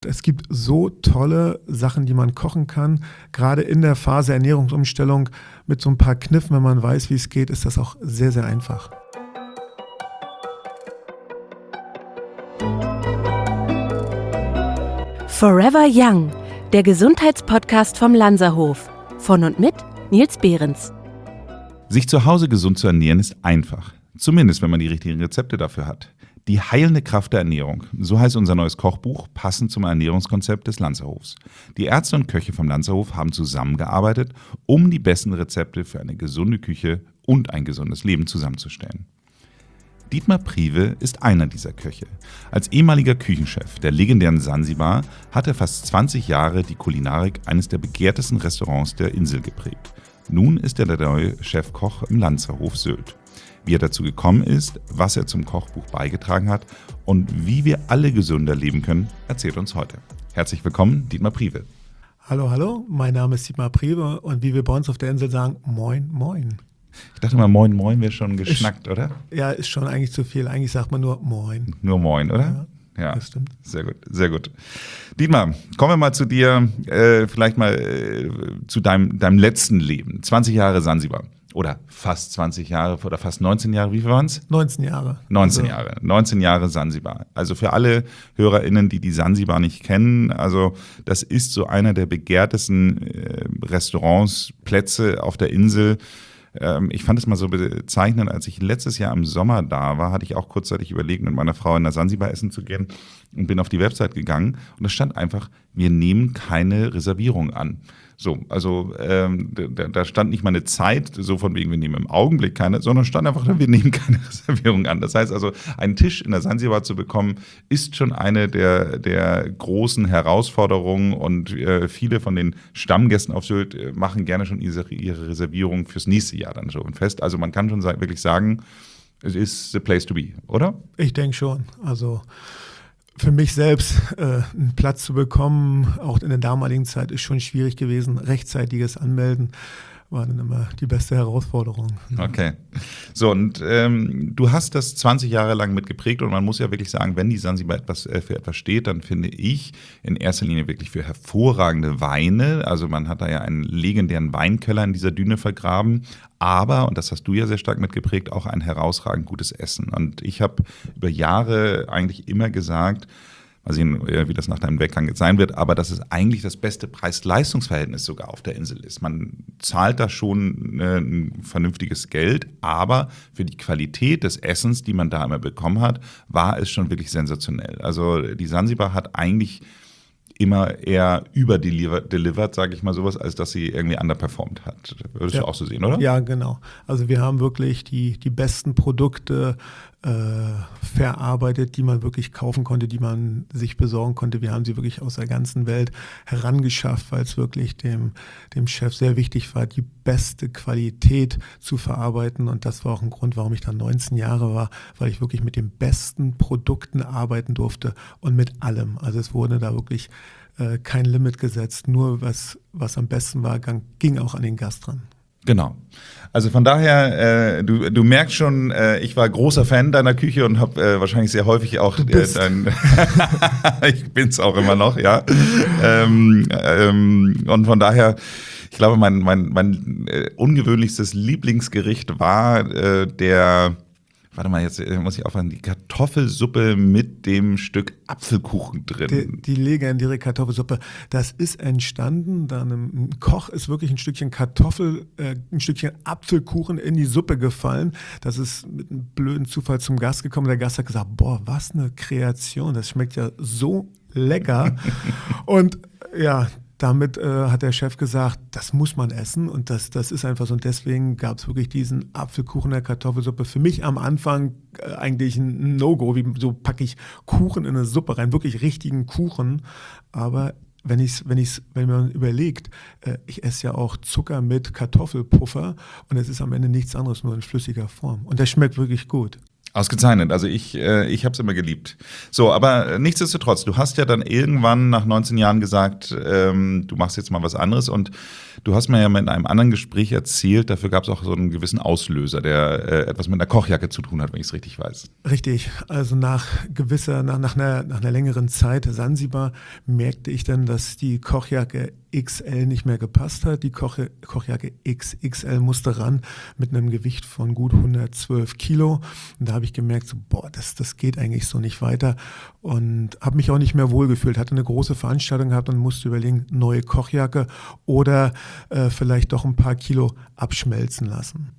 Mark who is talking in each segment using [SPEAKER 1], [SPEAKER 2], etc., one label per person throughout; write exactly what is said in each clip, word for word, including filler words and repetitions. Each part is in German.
[SPEAKER 1] Es gibt so tolle Sachen, die man kochen kann. Gerade in der Phase Ernährungsumstellung mit so ein paar Kniffen, wenn man weiß, wie es geht, ist das auch sehr, sehr einfach.
[SPEAKER 2] Forever Young, der Gesundheitspodcast vom Lanzerhof. Von und mit Nils Behrens.
[SPEAKER 3] Sich zu Hause gesund zu ernähren ist einfach. Zumindest, wenn man die richtigen Rezepte dafür hat. Die heilende Kraft der Ernährung, so heißt unser neues Kochbuch, passend zum Ernährungskonzept des Lanzerhofs. Die Ärzte und Köche vom Lanzerhof haben zusammengearbeitet, um die besten Rezepte für eine gesunde Küche und ein gesundes Leben zusammenzustellen. Dietmar Prive ist einer dieser Köche. Als ehemaliger Küchenchef der legendären Sansibar hat er fast zwanzig Jahre die Kulinarik eines der begehrtesten Restaurants der Insel geprägt. Nun ist er der neue Chefkoch im Lanzerhof Sylt. Wie er dazu gekommen ist, was er zum Kochbuch beigetragen hat und wie wir alle gesünder leben können, erzählt uns heute. Herzlich willkommen, Dietmar Prive.
[SPEAKER 1] Hallo, hallo, mein Name ist Dietmar Prive und wie wir bei uns auf der Insel sagen, moin, moin.
[SPEAKER 3] Ich dachte mal, moin, moin wäre schon geschnackt,
[SPEAKER 1] ist,
[SPEAKER 3] oder?
[SPEAKER 1] Ja, ist schon eigentlich zu viel. Eigentlich sagt man nur moin.
[SPEAKER 3] Nur moin, oder?
[SPEAKER 1] Ja,
[SPEAKER 3] ja,
[SPEAKER 1] das stimmt.
[SPEAKER 3] Sehr gut, sehr gut. Dietmar, kommen wir mal zu dir, äh, vielleicht mal äh, zu deinem, deinem letzten Leben. zwanzig Jahre Sansibar. Oder fast zwanzig Jahre oder fast neunzehn Jahre, wie viel waren es?
[SPEAKER 1] neunzehn Jahre.
[SPEAKER 3] neunzehn
[SPEAKER 1] also.
[SPEAKER 3] Jahre, neunzehn Jahre Sansibar. Also für alle HörerInnen, die die Sansibar nicht kennen, also das ist so einer der begehrtesten äh, Restaurants, Plätze auf der Insel. Ähm, ich fand es mal so bezeichnend, als ich letztes Jahr im Sommer da war, hatte ich auch kurzzeitig überlegt, mit meiner Frau in der Sansibar essen zu gehen und bin auf die Website gegangen und da stand einfach, wir nehmen keine Reservierung an. So, also ähm, da, da stand nicht mal eine Zeit, so von wegen, wir nehmen im Augenblick keine, sondern stand einfach, wir nehmen keine Reservierung an. Das heißt also, einen Tisch in der Sansibar zu bekommen, ist schon eine der, der großen Herausforderungen und äh, viele von den Stammgästen auf Sylt äh, machen gerne schon ihre, ihre Reservierung fürs nächste Jahr dann schon fest. Also man kann schon sa- wirklich sagen, es ist the place to be, oder?
[SPEAKER 1] Ich denke schon, also für mich selbst äh, einen Platz zu bekommen, auch in der damaligen Zeit, ist schon schwierig gewesen. Rechtzeitiges Anmelden war dann immer die beste Herausforderung.
[SPEAKER 3] Okay. So, und ähm, du hast das zwanzig Jahre lang mitgeprägt und man muss ja wirklich sagen, wenn die Sansibar etwas, äh, für etwas steht, dann finde ich in erster Linie wirklich für hervorragende Weine. Also man hat da ja einen legendären Weinkeller in dieser Düne vergraben, aber, und das hast du ja sehr stark mitgeprägt, auch ein herausragend gutes Essen. Und ich habe über Jahre eigentlich immer gesagt, mal sehen, wie das nach deinem Weggang jetzt sein wird, aber dass es eigentlich das beste Preis-Leistungs-Verhältnis sogar auf der Insel ist. Man zahlt da schon ein vernünftiges Geld, aber für die Qualität des Essens, die man da immer bekommen hat, war es schon wirklich sensationell. Also die Sansibar hat eigentlich immer eher überdelivered, sage ich mal sowas, als dass sie irgendwie underperformed hat. Würdest
[SPEAKER 1] ja.
[SPEAKER 3] du auch so sehen, oder?
[SPEAKER 1] Ja, genau. Also wir haben wirklich die, die besten Produkte äh, verarbeitet, die man wirklich kaufen konnte, die man sich besorgen konnte. Wir haben sie wirklich aus der ganzen Welt herangeschafft, weil es wirklich dem, dem Chef sehr wichtig war, die beste Qualität zu verarbeiten. Und das war auch ein Grund, warum ich dann neunzehn Jahre war, weil ich wirklich mit den besten Produkten arbeiten durfte und mit allem. Also es wurde da wirklich äh, kein Limit gesetzt. Nur was, was am besten war, ging auch an den Gast ran.
[SPEAKER 3] Genau. Also von daher, äh, du, du merkst schon, äh, ich war großer Fan deiner Küche und habe äh, wahrscheinlich sehr häufig auch äh, dein ich bin's auch immer noch, ja. ähm, ähm, und von daher, ich glaube, mein, mein, mein äh, ungewöhnlichstes Lieblingsgericht war äh, der Warte mal, jetzt muss ich aufpassen, die Kartoffelsuppe mit dem Stück Apfelkuchen drin.
[SPEAKER 1] Die, die legendäre Kartoffelsuppe, das ist entstanden, dann ein Koch ist wirklich ein Stückchen Kartoffel, äh, ein Stückchen Apfelkuchen in die Suppe gefallen. Das ist mit einem blöden Zufall zum Gast gekommen. Der Gast hat gesagt, boah, was eine Kreation, das schmeckt ja so lecker. Und ja, damit äh, hat der Chef gesagt, das muss man essen und das, das ist einfach so. Und deswegen gab es wirklich diesen Apfelkuchen der Kartoffelsuppe. Für mich am Anfang äh, eigentlich ein No-Go, wie so packe ich Kuchen in eine Suppe rein, wirklich richtigen Kuchen. Aber wenn ich's, wenn ich's, wenn man überlegt, äh, ich esse ja auch Zucker mit Kartoffelpuffer und es ist am Ende nichts anderes, nur in flüssiger Form. Und das schmeckt wirklich gut.
[SPEAKER 3] Ausgezeichnet. Also ich, äh, ich habe es immer geliebt. So, aber nichtsdestotrotz, du hast ja dann irgendwann nach neunzehn Jahren gesagt, ähm, du machst jetzt mal was anderes und du hast mir ja in einem anderen Gespräch erzählt, dafür gab es auch so einen gewissen Auslöser, der äh, etwas mit einer Kochjacke zu tun hat, wenn ich es richtig weiß.
[SPEAKER 1] Richtig. Also nach gewisser, nach, nach, einer, nach einer längeren Zeit Sansibar merkte ich dann, dass die Kochjacke X L nicht mehr gepasst hat. Die Koch, Kochjacke X X L musste ran mit einem Gewicht von gut hundertzwölf Kilo. Und da habe ich gemerkt, so, boah, das, das geht eigentlich so nicht weiter. Und habe mich auch nicht mehr wohlgefühlt. Hatte eine große Veranstaltung gehabt und musste überlegen, neue Kochjacke oder äh, vielleicht doch ein paar Kilo abschmelzen lassen.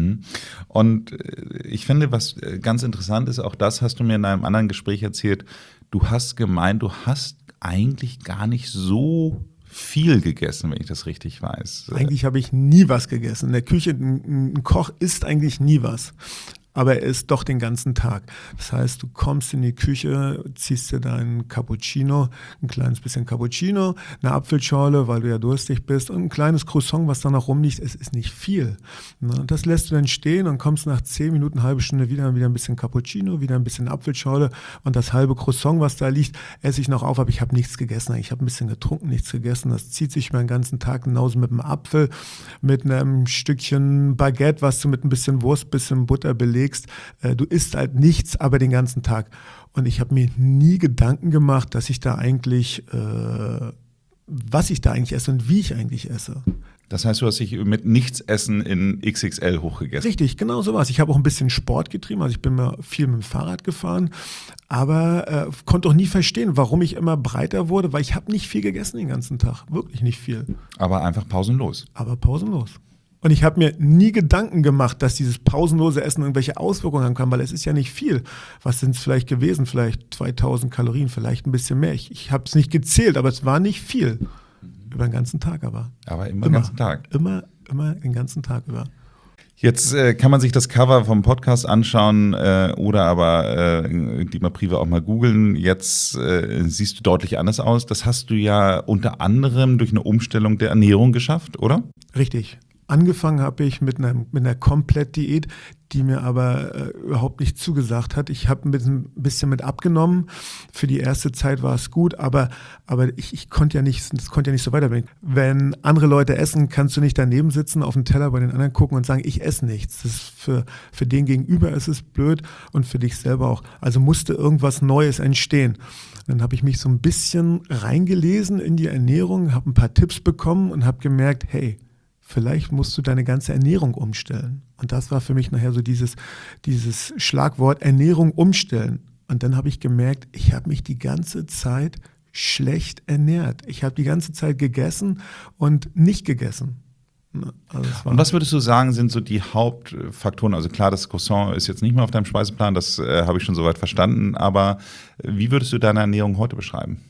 [SPEAKER 3] Und ich finde, was ganz interessant ist, auch das hast du mir in einem anderen Gespräch erzählt, du hast gemeint, du hast eigentlich gar nicht so viel gegessen, wenn ich das richtig weiß.
[SPEAKER 1] Eigentlich habe ich nie was gegessen. In der Küche, ein, ein Koch isst eigentlich nie was. Aber er isst doch den ganzen Tag. Das heißt, du kommst in die Küche, ziehst dir deinen Cappuccino, ein kleines bisschen Cappuccino, eine Apfelschorle, weil du ja durstig bist und ein kleines Croissant, was da noch rumliegt. Es ist nicht viel. Und das lässt du dann stehen und kommst nach zehn Minuten, eine halbe Stunde wieder, wieder ein bisschen Cappuccino, wieder ein bisschen Apfelschorle und das halbe Croissant, was da liegt, esse ich noch auf, aber ich habe nichts gegessen. Ich habe ein bisschen getrunken, nichts gegessen. Das zieht sich meinen ganzen Tag genauso mit einem Apfel, mit einem Stückchen Baguette, was du mit ein bisschen Wurst, bisschen Butter belegst. Du isst halt nichts, aber den ganzen Tag. Und ich habe mir nie Gedanken gemacht, dass ich da eigentlich, äh, was ich da eigentlich esse und wie ich eigentlich esse.
[SPEAKER 3] Das heißt, du hast dich mit Nichtsessen in X X L hochgegessen?
[SPEAKER 1] Richtig, genau so was. Ich habe auch ein bisschen Sport getrieben, also ich bin mal viel mit dem Fahrrad gefahren, aber äh, konnte auch nie verstehen, warum ich immer breiter wurde, weil ich habe nicht viel gegessen den ganzen Tag, wirklich nicht viel.
[SPEAKER 3] Aber einfach pausenlos?
[SPEAKER 1] Aber pausenlos. Und ich habe mir nie Gedanken gemacht, dass dieses pausenlose Essen irgendwelche Auswirkungen haben kann, weil es ist ja nicht viel. Was sind es vielleicht gewesen? Vielleicht zweitausend Kalorien, vielleicht ein bisschen mehr. Ich, ich habe es nicht gezählt, aber es war nicht viel. Über den ganzen Tag aber.
[SPEAKER 3] Aber immer, immer den ganzen Tag?
[SPEAKER 1] Immer, immer den ganzen Tag über.
[SPEAKER 3] Jetzt äh, kann man sich das Cover vom Podcast anschauen äh, oder aber äh, die mal privat auch mal googeln. Jetzt äh, siehst du deutlich anders aus. Das hast du ja unter anderem durch eine Umstellung der Ernährung geschafft, oder?
[SPEAKER 1] Richtig. Angefangen habe ich mit einer, mit einer Komplett-Diät, die mir aber äh, überhaupt nicht zugesagt hat. Ich habe ein bisschen mit abgenommen. Für die erste Zeit war es gut, aber, aber ich, ich konnte ja nicht, das konnte ja nicht so weiterbringen. Wenn andere Leute essen, kannst du nicht daneben sitzen, auf dem Teller bei den anderen gucken und sagen, ich esse nichts. Das ist für, für den Gegenüber ist es blöd und für dich selber auch. Also musste irgendwas Neues entstehen. Dann habe ich mich so ein bisschen reingelesen in die Ernährung, habe ein paar Tipps bekommen und habe gemerkt, hey, vielleicht musst du deine ganze Ernährung umstellen. Und das war für mich nachher so dieses, dieses Schlagwort Ernährung umstellen. Und dann habe ich gemerkt, ich habe mich die ganze Zeit schlecht ernährt. Ich habe die ganze Zeit gegessen und nicht gegessen. Also
[SPEAKER 3] und was würdest du sagen, sind so die Hauptfaktoren? Also klar, das Croissant ist jetzt nicht mehr auf deinem Speiseplan, das äh, habe ich schon soweit verstanden. Aber wie würdest du deine Ernährung heute beschreiben?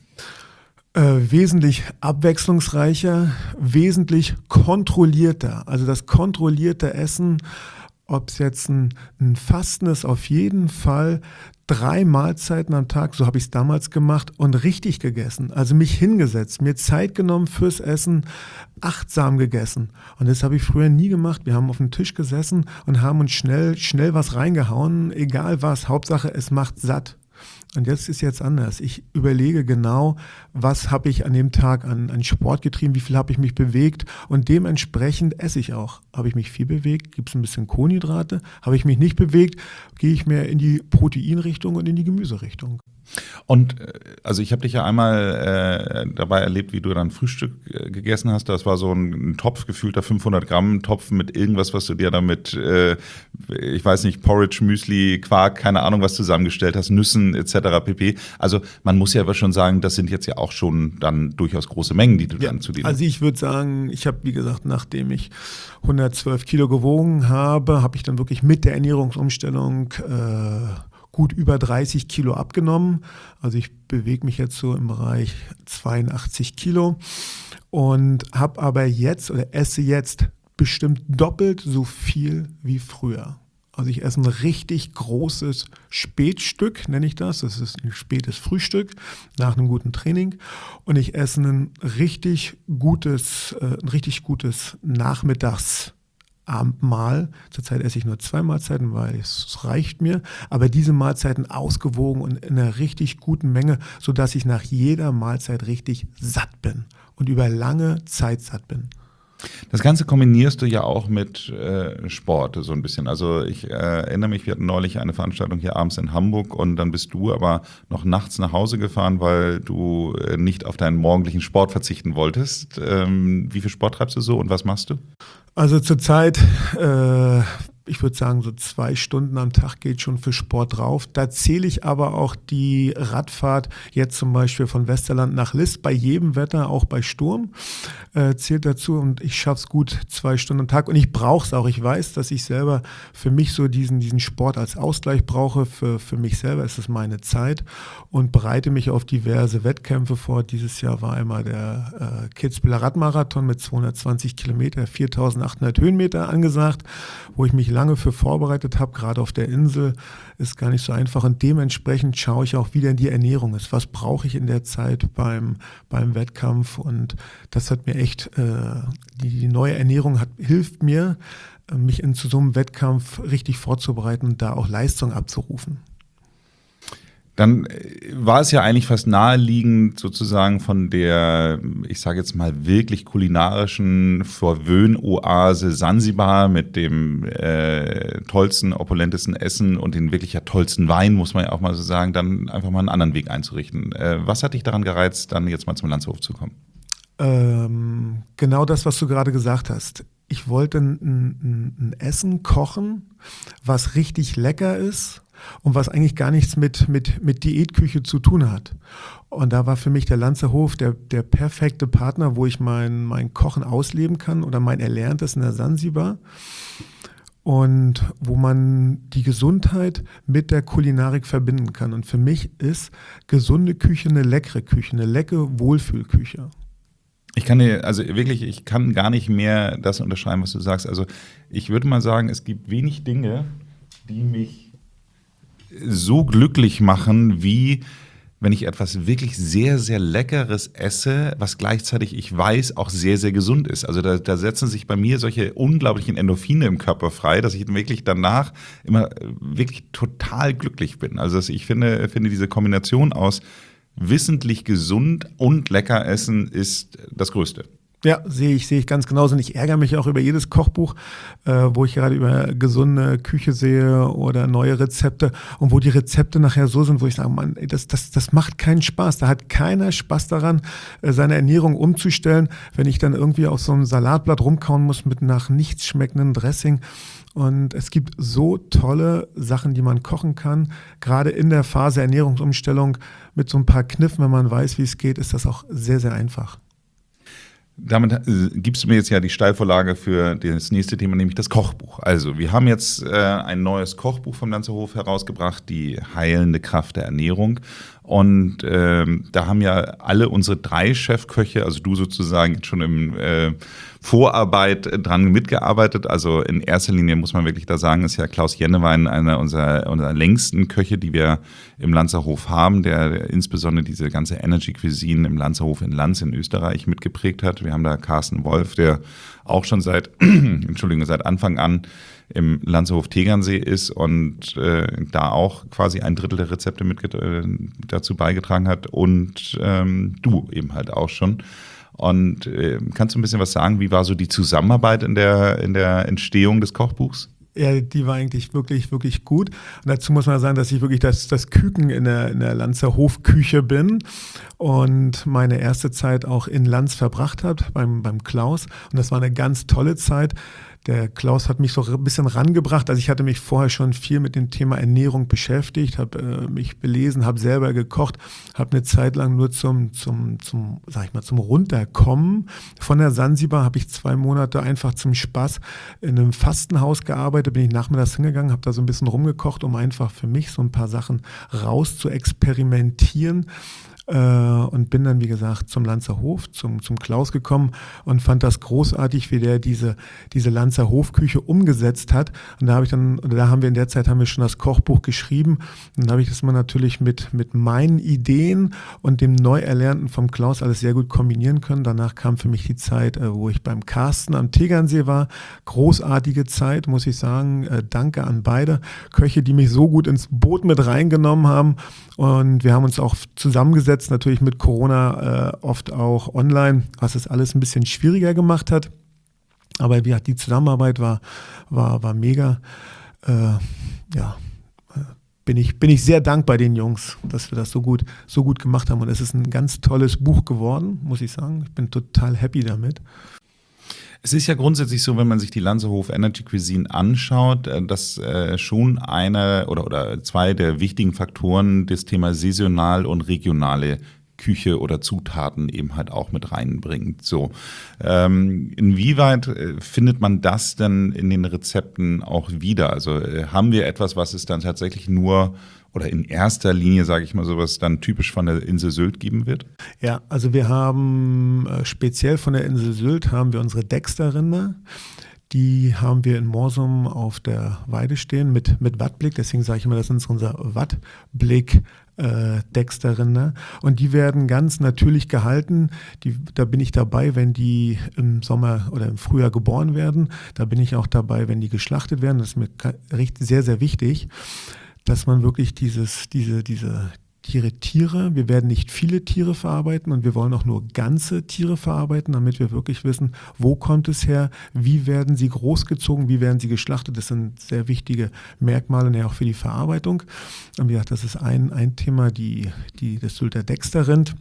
[SPEAKER 1] Äh, wesentlich abwechslungsreicher, wesentlich kontrollierter. Also das kontrollierte Essen, ob es jetzt ein, ein Fasten ist, auf jeden Fall drei Mahlzeiten am Tag, so habe ich es damals gemacht und richtig gegessen. Also mich hingesetzt, mir Zeit genommen fürs Essen, achtsam gegessen. Und das habe ich früher nie gemacht. Wir haben auf dem Tisch gesessen und haben uns schnell, schnell was reingehauen, egal was. Hauptsache, es macht satt. Und jetzt ist jetzt anders. Ich überlege genau, was habe ich an dem Tag an, an Sport getrieben, wie viel habe ich mich bewegt und dementsprechend esse ich auch. Habe ich mich viel bewegt, gibt es ein bisschen Kohlenhydrate. Habe ich mich nicht bewegt, gehe ich mehr in die Proteinrichtung und in die Gemüserichtung.
[SPEAKER 3] Und also ich habe dich ja einmal äh, dabei erlebt, wie du dann Frühstück äh, gegessen hast. Das war so ein, ein Topf, gefühlter fünfhundert Gramm Topf mit irgendwas, was du dir damit, äh, ich weiß nicht, Porridge, Müsli, Quark, keine Ahnung, was zusammengestellt hast, Nüssen et cetera pp. Also man muss ja aber schon sagen, das sind jetzt ja auch schon dann durchaus große Mengen, die du
[SPEAKER 1] ja,
[SPEAKER 3] dann zu dir.
[SPEAKER 1] Also ich würde sagen, ich habe, wie gesagt, nachdem ich hundertzwölf Kilo gewogen habe, habe ich dann wirklich mit der Ernährungsumstellung äh, gut über dreißig Kilo abgenommen. Also ich bewege mich jetzt so im Bereich zweiundachtzig Kilo und habe aber jetzt oder esse jetzt bestimmt doppelt so viel wie früher. Also ich esse ein richtig großes Spätstück, nenne ich das. Das ist ein spätes Frühstück nach einem guten Training. Und ich esse ein richtig gutes, äh, ein richtig gutes Nachmittags Abendmahl. Zurzeit esse ich nur zwei Mahlzeiten, weil es reicht mir. Aber diese Mahlzeiten ausgewogen und in einer richtig guten Menge, sodass ich nach jeder Mahlzeit richtig satt bin und über lange Zeit satt bin.
[SPEAKER 3] Das Ganze kombinierst du ja auch mit äh, Sport so ein bisschen. Also ich äh, erinnere mich, wir hatten neulich eine Veranstaltung hier abends in Hamburg und dann bist du aber noch nachts nach Hause gefahren, weil du äh, nicht auf deinen morgendlichen Sport verzichten wolltest. Ähm, wie viel Sport treibst du so und was machst du?
[SPEAKER 1] Also zurzeit, äh, ich würde sagen, so zwei Stunden am Tag geht schon für Sport drauf. Da zähle ich aber auch die Radfahrt jetzt zum Beispiel von Westerland nach List bei jedem Wetter, auch bei Sturm, äh, zählt dazu und ich schaffe es gut zwei Stunden am Tag und ich brauche es auch. Ich weiß, dass ich selber für mich so diesen, diesen Sport als Ausgleich brauche. Für, für mich selber ist es meine Zeit und bereite mich auf diverse Wettkämpfe vor. Dieses Jahr war einmal der äh, Kitzbüheler Radmarathon mit zweihundertzwanzig Kilometer, viertausendachthundert Höhenmeter angesagt, wo ich mich lange für vorbereitet habe, gerade auf der Insel, ist gar nicht so einfach und dementsprechend schaue ich auch, wie denn die Ernährung ist. Was brauche ich in der Zeit beim, beim Wettkampf und das hat mir echt, äh, die, die neue Ernährung hat, hilft mir, äh, mich in zu so einem Wettkampf richtig vorzubereiten und da auch Leistung abzurufen.
[SPEAKER 3] Dann war es ja eigentlich fast naheliegend, sozusagen von der, ich sage jetzt mal, wirklich kulinarischen Verwöhn-Oase Sansibar mit dem äh, tollsten, opulentesten Essen und den wirklich ja tollsten Wein, muss man ja auch mal so sagen, dann einfach mal einen anderen Weg einzurichten. Äh, was hat dich daran gereizt, dann jetzt mal zum Landshof zu kommen?
[SPEAKER 1] Ähm, genau das, was du gerade gesagt hast. Ich wollte ein, ein, ein Essen kochen, was richtig lecker ist und was eigentlich gar nichts mit, mit, mit Diätküche zu tun hat. Und da war für mich der Lanzerhof der, der perfekte Partner, wo ich mein, mein Kochen ausleben kann oder mein Erlerntes in der Sansibar. Und wo man die Gesundheit mit der Kulinarik verbinden kann. Und für mich ist gesunde Küche eine leckere Küche, eine leckere Wohlfühlküche.
[SPEAKER 3] Ich kann dir, also wirklich, ich kann gar nicht mehr das unterschreiben, was du sagst. Also ich würde mal sagen, es gibt wenig Dinge, die mich so glücklich machen, wie wenn ich etwas wirklich sehr, sehr Leckeres esse, was gleichzeitig, ich weiß, auch sehr, sehr gesund ist. Also da, da setzen sich bei mir solche unglaublichen Endorphine im Körper frei, dass ich wirklich danach immer wirklich total glücklich bin. Also ich finde, finde diese Kombination aus wissentlich gesund und lecker essen ist das Größte.
[SPEAKER 1] Ja, sehe ich, sehe ich ganz genauso. Und ich ärgere mich auch über jedes Kochbuch, äh, wo ich gerade über gesunde Küche sehe oder neue Rezepte und wo die Rezepte nachher so sind, wo ich sage, Mann, ey, das, das, das macht keinen Spaß. Da hat keiner Spaß daran, äh, seine Ernährung umzustellen, wenn ich dann irgendwie auf so einem Salatblatt rumkauen muss mit nach nichts schmeckendem Dressing. Und es gibt so tolle Sachen, die man kochen kann. Gerade in der Phase Ernährungsumstellung mit so ein paar Kniffen, wenn man weiß, wie es geht, ist das auch sehr, sehr einfach.
[SPEAKER 3] Damit äh, gibst du mir jetzt ja die Steilvorlage für das nächste Thema, nämlich das Kochbuch. Also wir haben jetzt äh, ein neues Kochbuch vom Lanzerhof herausgebracht, die heilende Kraft der Ernährung. Und ähm, da haben ja alle unsere drei Chefköche, also du sozusagen jetzt schon im äh, Vorarbeit dran mitgearbeitet. Also in erster Linie muss man wirklich da sagen, ist ja Klaus Jennewein einer unserer, unserer längsten Köche, die wir im Lanzerhof haben, der, der insbesondere diese ganze Energy Cuisine im Lanzerhof in Lanz in Österreich mitgeprägt hat. Wir haben da Carsten Wolf, der auch schon seit, Entschuldigung, seit Anfang an im Lanzerhof Tegernsee ist und äh, da auch quasi ein Drittel der Rezepte mit äh, dazu beigetragen hat und ähm, du eben halt auch schon. Und äh, kannst du ein bisschen was sagen, wie war so die Zusammenarbeit in der, in der Entstehung des Kochbuchs?
[SPEAKER 1] Ja, die war eigentlich wirklich, wirklich gut. Und dazu muss man sagen, dass ich wirklich das, das Küken in der, in der Lanzer Hofküche bin und meine erste Zeit auch in Lanz verbracht habe beim, beim Klaus. Und das war eine ganz tolle Zeit. Der Klaus hat mich so ein bisschen rangebracht. Also ich hatte mich vorher schon viel mit dem Thema Ernährung beschäftigt, habe äh, mich belesen, habe selber gekocht, habe eine Zeit lang nur zum, zum, zum, sag ich mal, zum Runterkommen von der Sansibar habe ich zwei Monate einfach zum Spaß in einem Fastenhaus gearbeitet, bin ich nachmittags hingegangen, habe da so ein bisschen rumgekocht, um einfach für mich so ein paar Sachen raus zu experimentieren. äh, und bin dann, wie gesagt, zum Lanzer Hof, zum, zum Klaus gekommen und fand das großartig, wie der diese, diese Lanzer Hofküche umgesetzt hat. Und da habe ich dann, oder da haben wir in der Zeit haben wir schon das Kochbuch geschrieben. Und dann habe ich das mal natürlich mit, mit meinen Ideen und dem Neuerlernten vom Klaus alles sehr gut kombinieren können. Danach kam für mich die Zeit, äh, wo ich beim Carsten am Tegernsee war. Großartige Zeit, muss ich sagen. Äh, danke an beide Köche, die mich so gut ins Boot mit reingenommen haben. Und wir haben uns auch zusammengesetzt, natürlich mit Corona äh, oft auch online, was es alles ein bisschen schwieriger gemacht hat. Aber wie gesagt, die Zusammenarbeit war, war, war mega. Äh, ja, bin ich, bin ich sehr dankbar den Jungs, dass wir das so gut, so gut gemacht haben. Und es ist ein ganz tolles Buch geworden, muss ich sagen. Ich bin total happy damit.
[SPEAKER 3] Es ist ja grundsätzlich so, wenn man sich die Lanzerhof Energy Cuisine anschaut, dass äh, schon einer oder, oder zwei der wichtigen Faktoren das Thema saisonal und regionale Küche oder Zutaten eben halt auch mit reinbringt. So, ähm, inwieweit äh, findet man das denn in den Rezepten auch wieder? Also äh, haben wir etwas, was es dann tatsächlich nur oder in erster Linie, sage ich mal, sowas dann typisch von der Insel Sylt geben wird?
[SPEAKER 1] Ja, also wir haben äh, speziell von der Insel Sylt haben wir unsere Dexter-Rinde. Die haben wir in Morsum auf der Weide stehen mit, mit Wattblick. Deswegen sage ich immer, das ist unser Wattblick äh, Dexter-Rinder. Und die werden ganz natürlich gehalten. Die, da bin ich dabei, wenn die im Sommer oder im Frühjahr geboren werden. Da bin ich auch dabei, wenn die geschlachtet werden. Das ist mir sehr, sehr wichtig, dass man wirklich dieses, diese, diese Tiere, Tiere, wir werden nicht viele Tiere verarbeiten und wir wollen auch nur ganze Tiere verarbeiten, damit wir wirklich wissen, wo kommt es her, wie werden sie großgezogen, wie werden sie geschlachtet. Das sind sehr wichtige Merkmale, ja, auch für die Verarbeitung. Und wie gesagt, das ist ein, ein Thema, die, die, das Sylter Dexter-Rind.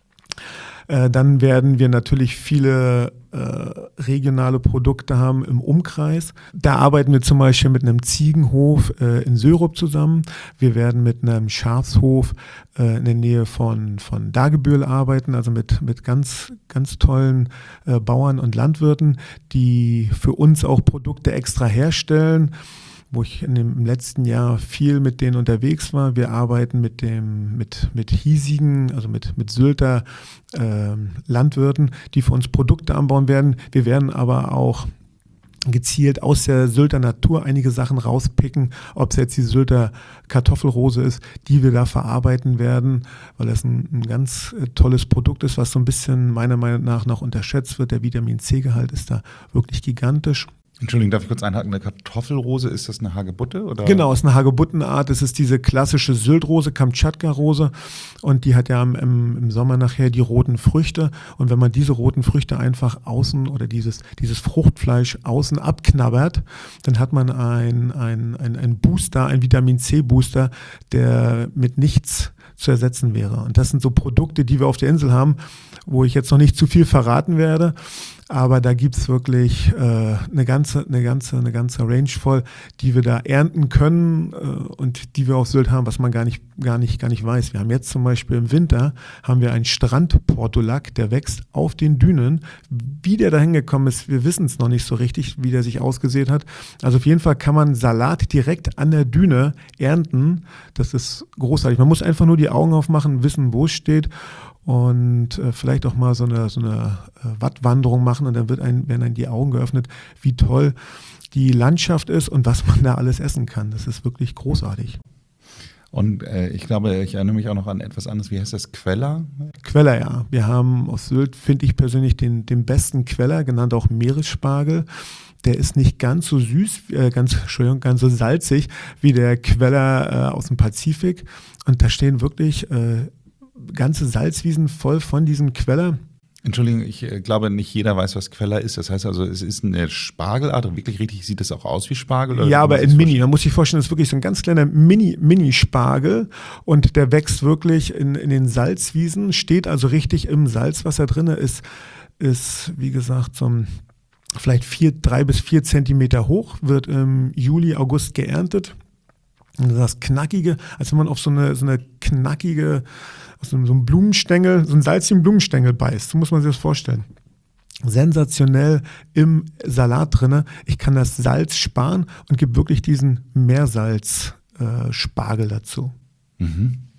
[SPEAKER 1] Äh, dann werden wir natürlich viele äh, regionale Produkte haben im Umkreis. Da arbeiten wir zum Beispiel mit einem Ziegenhof äh, in Sörup zusammen. Wir werden mit einem Schafshof äh, in der Nähe von, von Dagebühl arbeiten, also mit, mit ganz, ganz tollen äh, Bauern und Landwirten, die für uns auch Produkte extra herstellen, wo ich in dem, im letzten Jahr viel mit denen unterwegs war. Wir arbeiten mit dem, mit, mit hiesigen, also mit, mit Sylter äh, Landwirten, die für uns Produkte anbauen werden. Wir werden aber auch gezielt aus der Sylter Natur einige Sachen rauspicken, ob es jetzt die Sylter Kartoffelrose ist, die wir da verarbeiten werden, weil das ein, ein ganz äh, tolles Produkt ist, was so ein bisschen meiner Meinung nach noch unterschätzt wird. Der Vitamin-C-Gehalt ist da wirklich gigantisch.
[SPEAKER 3] Entschuldigung, darf ich kurz einhaken? Eine Kartoffelrose, ist das eine Hagebutte? Oder?
[SPEAKER 1] Genau, ist eine Hagebuttenart. Das ist diese klassische Syltrose, Kamtschatka-Rose. Und die hat ja im, im Sommer nachher die roten Früchte. Und wenn man diese roten Früchte einfach außen oder dieses, dieses Fruchtfleisch außen abknabbert, dann hat man ein, ein, ein, ein Booster, ein Vitamin-C-Booster, der mit nichts zu ersetzen wäre. Und das sind so Produkte, die wir auf der Insel haben, wo ich jetzt noch nicht zu viel verraten werde. Aber da gibt es wirklich äh, eine ganze, eine ganze, eine ganze Range voll, die wir da ernten können äh, und die wir auf Sylt haben, was man gar nicht, gar nicht, gar nicht weiß. Wir haben jetzt zum Beispiel im Winter haben wir einen Strandportulak, der wächst auf den Dünen. Wie der da hingekommen ist, wir wissen es noch nicht so richtig, wie der sich ausgesät hat. Also auf jeden Fall kann man Salat direkt an der Düne ernten. Das ist großartig. Man muss einfach nur die Augen aufmachen, wissen, wo es steht. Und äh, vielleicht auch mal so eine, so eine äh, Wattwanderung machen und dann wird ein, werden einem die Augen geöffnet, wie toll die Landschaft ist und was man da alles essen kann. Das ist wirklich großartig.
[SPEAKER 3] Und äh, ich glaube, ich erinnere mich auch noch an etwas anderes. Wie heißt das? Queller?
[SPEAKER 1] Queller, ja. Wir haben auf Sylt, finde ich persönlich, den, den besten Queller, genannt auch Meeresspargel. Der ist nicht ganz so süß, äh, ganz, Entschuldigung, ganz so salzig wie der Queller äh, aus dem Pazifik. Und da stehen wirklich äh, ganze Salzwiesen voll von diesem Queller.
[SPEAKER 3] Entschuldigung, ich äh, glaube, nicht jeder weiß, was Queller ist. Das heißt also, es ist eine Spargelart. Wirklich richtig, sieht das auch aus wie Spargel? Oder
[SPEAKER 1] ja, aber in Mini. Man muss sich vorstellen, das ist wirklich so ein ganz kleiner Mini, Mini-Spargel. Und der wächst wirklich in, in den Salzwiesen, steht also richtig im Salzwasser drin. Ist, ist, wie gesagt, so ein, vielleicht vier, drei bis vier Zentimeter hoch, wird im Juli, August geerntet. Und das Knackige, als wenn man auf so eine, so eine knackige, so einen Blumenstängel, so einen salzigen Blumenstängel beißt. So muss man sich das vorstellen. Sensationell im Salat drin. Ich kann das Salz sparen und gebe wirklich diesen Meersalz-Spargel äh, dazu.
[SPEAKER 3] Mhm.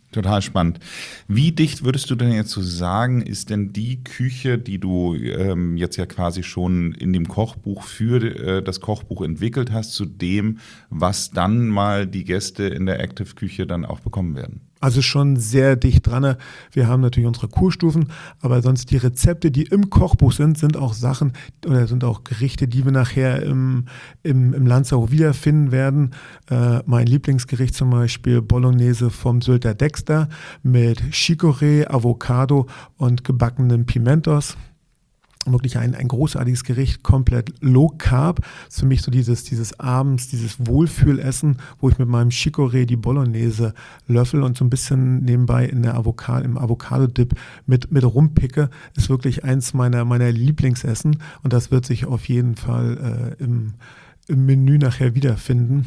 [SPEAKER 3] Total spannend. Wie dicht würdest du denn jetzt so sagen, ist denn die Küche, die du ähm, jetzt ja quasi schon in dem Kochbuch für äh, das Kochbuch entwickelt hast, zu dem, was dann mal die Gäste in der Active-Küche dann auch bekommen werden?
[SPEAKER 1] Also schon sehr dicht dran. Wir haben natürlich unsere Kurstufen, aber sonst die Rezepte, die im Kochbuch sind, sind auch Sachen oder sind auch Gerichte, die wir nachher im, im, im Lanzerhof wiederfinden werden. Äh, mein Lieblingsgericht zum Beispiel Bolognese vom Sylter Dexter mit Chicorée, Avocado und gebackenen Pimentos. Wirklich ein, ein großartiges Gericht, komplett low carb. Das ist für mich so dieses, dieses abends, dieses Wohlfühlessen, wo ich mit meinem Chicorée die Bolognese löffel und so ein bisschen nebenbei in der Avocado, im Avocado-Dip mit, mit rumpicke, ist wirklich eins meiner, meiner Lieblingsessen und das wird sich auf jeden Fall äh, im, im Menü nachher wiederfinden.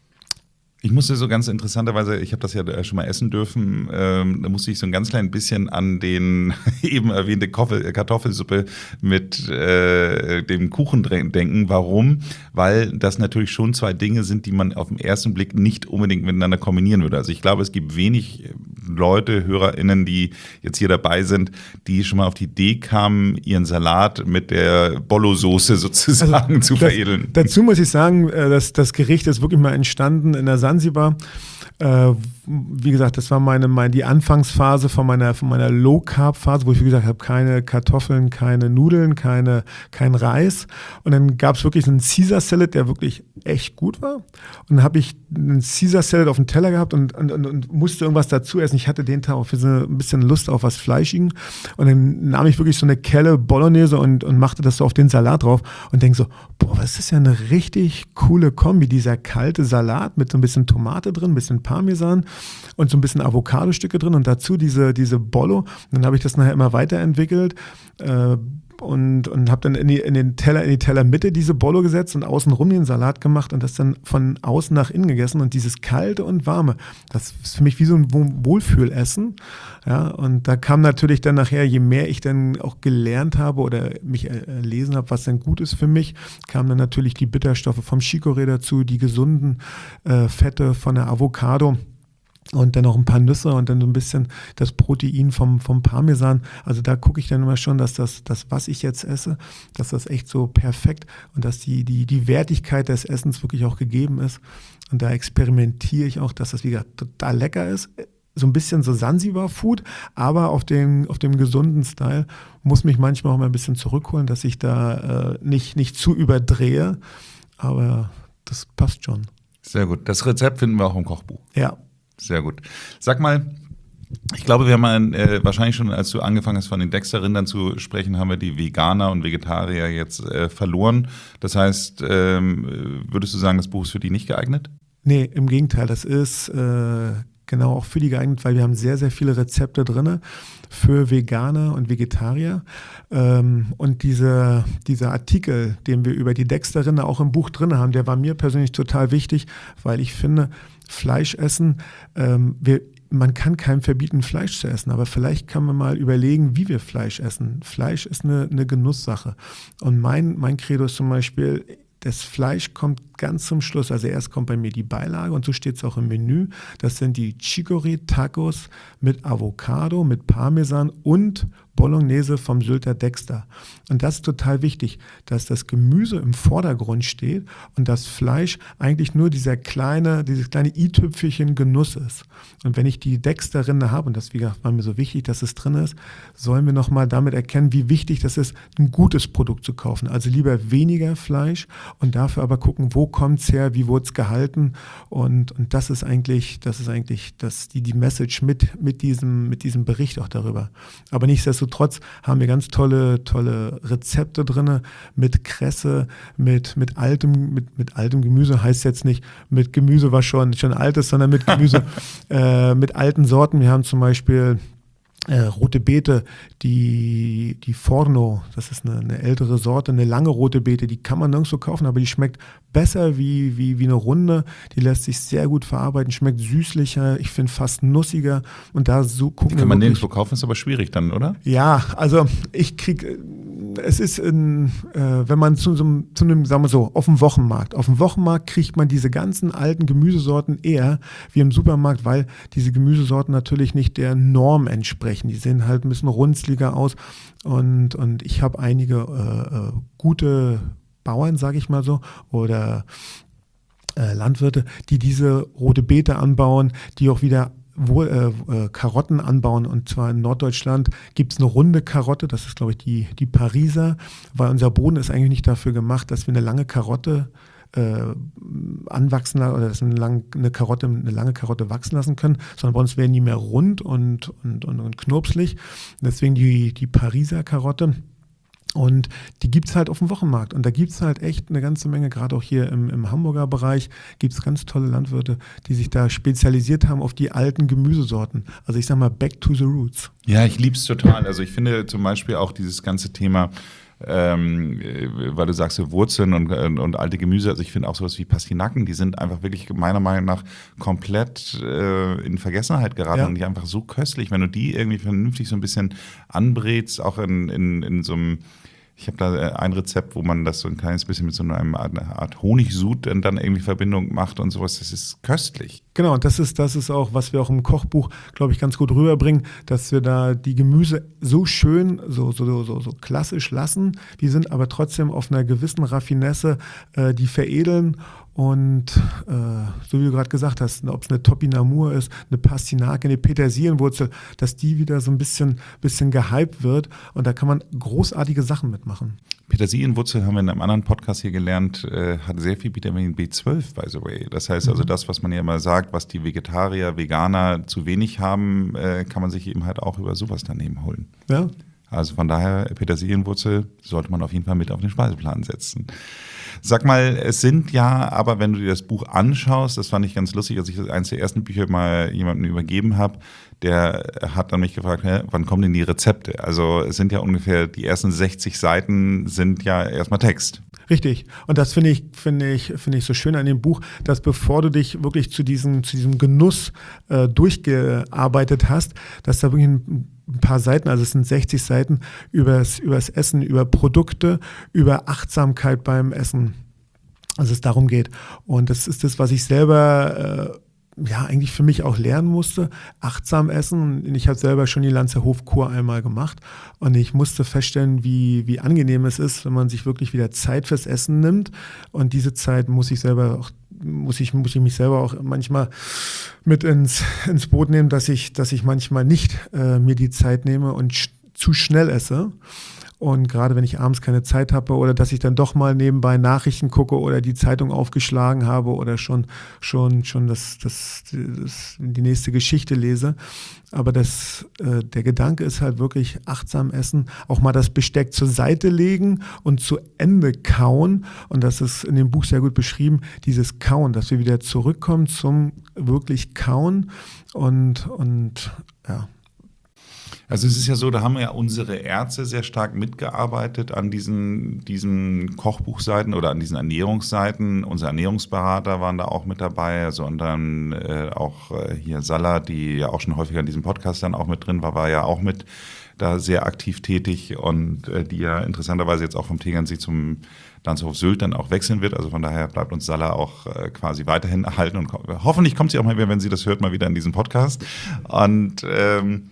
[SPEAKER 3] Ich musste so ganz interessanterweise, ich habe das ja schon mal essen dürfen, ähm, da musste ich so ein ganz klein bisschen an den eben erwähnte Kartoffelsuppe mit äh, dem Kuchen denken. Warum? Weil das natürlich schon zwei Dinge sind, die man auf den ersten Blick nicht unbedingt miteinander kombinieren würde. Also ich glaube, es gibt wenig Leute, HörerInnen, die jetzt hier dabei sind, die schon mal auf die Idee kamen, ihren Salat mit der Bollo-Soße sozusagen also, zu
[SPEAKER 1] das,
[SPEAKER 3] veredeln.
[SPEAKER 1] Dazu muss ich sagen, dass das Gericht ist wirklich mal entstanden in der Sansibar. Äh, wie gesagt, das war meine, meine die Anfangsphase von meiner, von meiner Low-Carb-Phase, wo ich wie gesagt habe, keine Kartoffeln, keine Nudeln, keine, kein Reis. Und dann gab es wirklich einen Caesar-Salad, der wirklich echt gut war. Und dann habe ich einen Caesar-Salad auf dem Teller gehabt und, und, und, und musste irgendwas dazu essen. Ich hatte den Tag auch für so ein bisschen Lust auf was Fleischigen. Und dann nahm ich wirklich so eine Kelle Bolognese und, und machte das so auf den Salat drauf und denke so, boah, was ist ja eine richtig coole Kombi. Dieser kalte Salat mit so ein bisschen Tomate drin, ein bisschen Parmesan und so ein bisschen Avocado-Stücke drin und dazu diese, diese Bollo. Und dann habe ich das nachher immer weiterentwickelt äh, und, und habe dann in die, in den Teller, in die Tellermitte diese Bollo gesetzt und außenrum den Salat gemacht und das dann von außen nach innen gegessen. Und dieses Kalte und Warme, das ist für mich wie so ein Wohlfühlessen. Ja, und da kam natürlich dann nachher, je mehr ich dann auch gelernt habe oder mich erlesen habe, was denn gut ist für mich, kamen dann natürlich die Bitterstoffe vom Chicorée dazu, die gesunden äh, Fette von der Avocado. Und dann noch ein paar Nüsse und dann so ein bisschen das Protein vom, vom Parmesan. Also da gucke ich dann immer schon, dass das, das, was ich jetzt esse, dass das echt so perfekt und dass die, die, die Wertigkeit des Essens wirklich auch gegeben ist. Und da experimentiere ich auch, dass das wieder total lecker ist. So ein bisschen so Sansibar-Food, aber auf dem, auf dem gesunden Style muss mich manchmal auch mal ein bisschen zurückholen, dass ich da äh, nicht, nicht zu überdrehe. Aber das passt schon.
[SPEAKER 3] Sehr gut. Das Rezept finden wir auch im Kochbuch.
[SPEAKER 1] Ja.
[SPEAKER 3] Sehr gut. Sag mal, ich glaube, wir haben äh, wahrscheinlich schon, als du angefangen hast, von den Dexter-Rindern zu sprechen, haben wir die Veganer und Vegetarier jetzt äh, verloren. Das heißt, ähm, würdest du sagen, das Buch ist für die nicht geeignet?
[SPEAKER 1] Nee, im Gegenteil. Das ist äh, genau auch für die geeignet, weil wir haben sehr, sehr viele Rezepte drin für Veganer und Vegetarier. Ähm, und diese, dieser Artikel, den wir über die Dexter-Rinder auch im Buch drin haben, der war mir persönlich total wichtig, weil ich finde, Fleisch essen, ähm, wir, man kann keinem verbieten, Fleisch zu essen, aber vielleicht kann man mal überlegen, wie wir Fleisch essen. Fleisch ist eine, eine Genusssache. Und mein, mein Credo ist zum Beispiel, das Fleisch kommt ganz zum Schluss. Also erst kommt bei mir die Beilage und so steht es auch im Menü. Das sind die Chicorée-Tacos mit Avocado, mit Parmesan und Bolognese vom Sylter Dexter. Und das ist total wichtig, dass das Gemüse im Vordergrund steht und das Fleisch eigentlich nur dieser kleine, dieses kleine i-Tüpfelchen Genuss ist. Und wenn ich die Dexter-Rinde habe, und das wie gesagt, war mir so wichtig, dass es drin ist, sollen wir nochmal damit erkennen, wie wichtig das ist, ein gutes Produkt zu kaufen. Also lieber weniger Fleisch und dafür aber gucken, wo kommt es her, wie wurde es gehalten. Und, und das ist eigentlich, das ist eigentlich das, die, die Message mit, mit, diesem, mit diesem Bericht auch darüber. Aber nichtsdestotrotz haben wir ganz tolle, tolle Rezepte drin mit Kresse, mit, mit, altem, mit, mit altem Gemüse, heißt jetzt nicht mit Gemüse, was schon, schon alt ist, sondern mit Gemüse, äh, mit alten Sorten. Wir haben zum Beispiel Äh, rote Beete, die, die Forno, das ist eine, eine ältere Sorte, eine lange rote Beete, die kann man nirgendwo kaufen, aber die schmeckt besser wie, wie, wie eine runde, die lässt sich sehr gut verarbeiten, schmeckt süßlicher, ich finde fast nussiger und da so gucken
[SPEAKER 3] die kann man nirgendwo kaufen, ist aber schwierig dann, oder?
[SPEAKER 1] Ja, also ich kriege es ist, in, äh, wenn man zu, so, zu einem, sagen wir so, auf dem Wochenmarkt, auf dem Wochenmarkt kriegt man diese ganzen alten Gemüsesorten eher wie im Supermarkt, weil diese Gemüsesorten natürlich nicht der Norm entsprechen. Die sehen halt ein bisschen runzliger aus und, und ich habe einige äh, gute Bauern, sage ich mal so, oder äh, Landwirte, die diese rote Beete anbauen, die auch wieder Wo, äh, äh, Karotten anbauen, und zwar in Norddeutschland gibt es eine runde Karotte, das ist glaube ich die, die Pariser, weil unser Boden ist eigentlich nicht dafür gemacht, dass wir eine lange Karotte äh, anwachsen oder dass wir eine, lang, eine, Karotte, eine lange Karotte wachsen lassen können, sondern bei uns werden die mehr rund und, und, und, und knurpslig, deswegen die, die Pariser Karotte. Und die gibt es halt auf dem Wochenmarkt. Und da gibt es halt echt eine ganze Menge, gerade auch hier im, im Hamburger Bereich, gibt es ganz tolle Landwirte, die sich da spezialisiert haben auf die alten Gemüsesorten. Also ich sag mal, back to the roots.
[SPEAKER 3] Ja, ich lieb's total. Also ich finde zum Beispiel auch dieses ganze Thema, ähm, weil du sagst, so Wurzeln und, und, und alte Gemüse, also ich finde auch sowas wie Pastinaken, die sind einfach wirklich meiner Meinung nach komplett äh, in Vergessenheit geraten
[SPEAKER 1] Ja.
[SPEAKER 3] und die einfach so köstlich, wenn du die irgendwie vernünftig so ein bisschen anbrätst, auch in, in, in so einem, ich habe da ein Rezept, wo man das so ein kleines bisschen mit so einer Art Honigsud dann irgendwie Verbindung macht und sowas, das ist köstlich.
[SPEAKER 1] Genau, und das ist, das ist auch, was wir auch im Kochbuch, glaube ich, ganz gut rüberbringen, dass wir da die Gemüse so schön, so, so, so, so klassisch lassen, die sind aber trotzdem auf einer gewissen Raffinesse, äh, die veredeln. Und äh, so wie du gerade gesagt hast, ob es eine Topinamur ist, eine Pastinake, eine Petersilienwurzel, dass die wieder so ein bisschen, bisschen gehypt wird. Und da kann man großartige Sachen mitmachen.
[SPEAKER 3] Petersilienwurzel haben wir in einem anderen Podcast hier gelernt, äh, hat sehr viel Vitamin B zwölf, by the way. Das heißt also, das, was man ja immer sagt, was die Vegetarier, Veganer zu wenig haben, äh, kann man sich eben halt auch über sowas daneben holen.
[SPEAKER 1] Ja.
[SPEAKER 3] Also von daher, Petersilienwurzel sollte man auf jeden Fall mit auf den Speiseplan setzen. Sag mal, es sind ja, aber wenn du dir das Buch anschaust, das fand ich ganz lustig, als ich das eines der ersten Bücher mal jemandem übergeben habe, der hat dann mich gefragt, hä, wann kommen denn die Rezepte? Also es sind ja ungefähr, die ersten sechzig Seiten sind ja erstmal Text.
[SPEAKER 1] Richtig. Und das finde ich, finde ich, finde ich so schön an dem Buch, dass bevor du dich wirklich zu diesem, zu diesem Genuss äh, durchgearbeitet hast, dass da wirklich ein ein paar Seiten, also es sind sechzig Seiten, übers, übers Essen, über Produkte, über Achtsamkeit beim Essen, also es darum geht. Und das ist das, was ich selber äh, ja eigentlich für mich auch lernen musste, achtsam essen. Und ich habe selber schon die Lanzerhof-Kur einmal gemacht und ich musste feststellen, wie, wie angenehm es ist, wenn man sich wirklich wieder Zeit fürs Essen nimmt. Und diese Zeit muss ich selber auch muss ich, muss ich mich selber auch manchmal mit ins, ins Boot nehmen, dass ich, dass ich manchmal nicht äh, mir die Zeit nehme und sch- zu schnell esse. Und gerade wenn ich abends keine Zeit habe oder dass ich dann doch mal nebenbei Nachrichten gucke oder die Zeitung aufgeschlagen habe oder schon, schon, schon das, das, das, die nächste Geschichte lese. Aber das, äh, der Gedanke ist halt wirklich achtsam essen, auch mal das Besteck zur Seite legen und zu Ende kauen. Und das ist in dem Buch sehr gut beschrieben, dieses Kauen, dass wir wieder zurückkommen zum wirklich Kauen und, und ja.
[SPEAKER 3] Also es ist ja so, da haben ja unsere Ärzte sehr stark mitgearbeitet an diesen, diesen Kochbuchseiten oder an diesen Ernährungsseiten. Unsere Ernährungsberater waren da auch mit dabei, also und dann äh, auch äh, hier Salla, die ja auch schon häufiger in diesem Podcast dann auch mit drin war, war ja auch mit da sehr aktiv tätig und äh, die ja interessanterweise jetzt auch vom Tegernsee zum Lanzerhof Sylt dann auch wechseln wird. Also von daher bleibt uns Salla auch äh, quasi weiterhin erhalten und ko- hoffentlich kommt sie auch mal wieder, wenn sie das hört, mal wieder in diesen Podcast. Und ähm,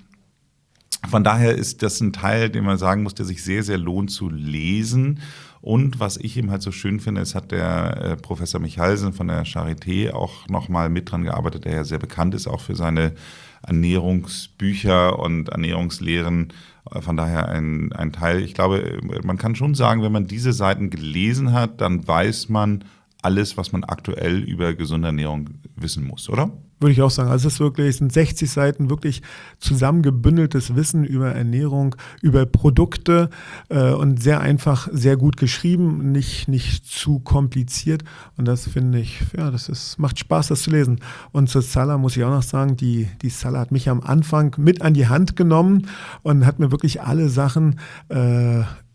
[SPEAKER 3] Von daher ist das ein Teil, den man sagen muss, der sich sehr, sehr lohnt zu lesen. Und was ich eben halt so schön finde, es hat der äh, Professor Michalsen von der Charité auch nochmal mit dran gearbeitet, der ja sehr bekannt ist, auch für seine Ernährungsbücher und Ernährungslehren. Von daher ein, ein Teil, ich glaube, man kann schon sagen, wenn man diese Seiten gelesen hat, dann weiß man alles, was man aktuell über gesunde Ernährung wissen muss, oder?
[SPEAKER 1] Würde ich auch sagen. Also es ist wirklich, es sind sechzig Seiten wirklich zusammengebündeltes Wissen über Ernährung, über Produkte äh, und sehr einfach, sehr gut geschrieben, nicht, nicht zu kompliziert. Und das finde ich, ja, das ist, macht Spaß, das zu lesen. Und zur Salla muss ich auch noch sagen, die, die Salla hat mich am Anfang mit an die Hand genommen und hat mir wirklich alle Sachen äh,